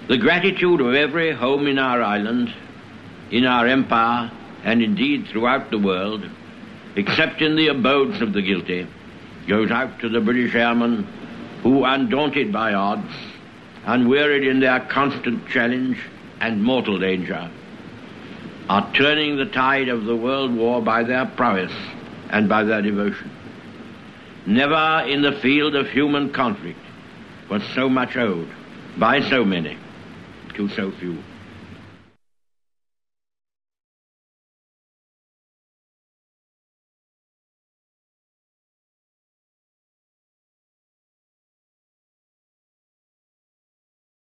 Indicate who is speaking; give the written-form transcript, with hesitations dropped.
Speaker 1: The gratitude of every home in our island, in our empire, and indeed throughout the world, except in the abodes of the guilty, goes out to the British airmen who, undaunted by odds, unwearied in their constant challenge and mortal danger, are turning the tide of the world war by their prowess and by their devotion. Never in the field of human conflict was so much owed by so many to so few.